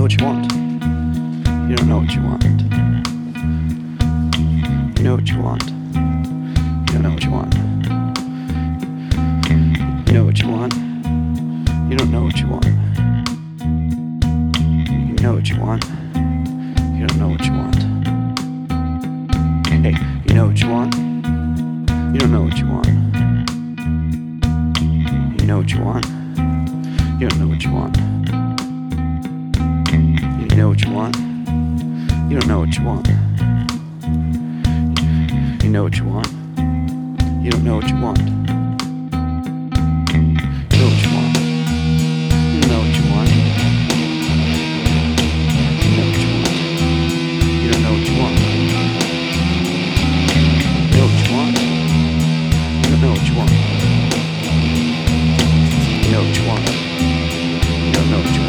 what you want. You don't know what you want. You know what you want. You don't know what you want. You know what you want. You don't know what you want. You know what you want. You don't know what you want. Hey, you know what you want. You don't know what you want. You know what you want. You don't know what you want. You know what you want. You don't know what you want. You know what you want. You don't know what you want. You know what you want. You don't know what you want. You know what you want. You don't know what you want. You know what you want. You don't know what you want. You know what you want. You don't know what you want.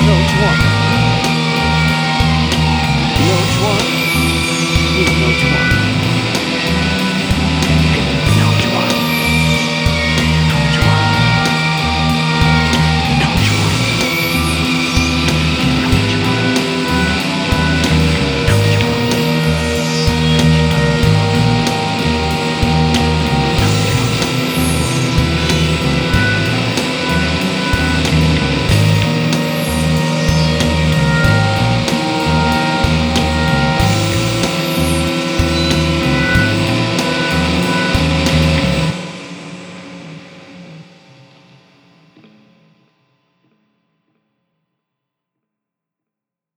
You know what you want. You know what you want.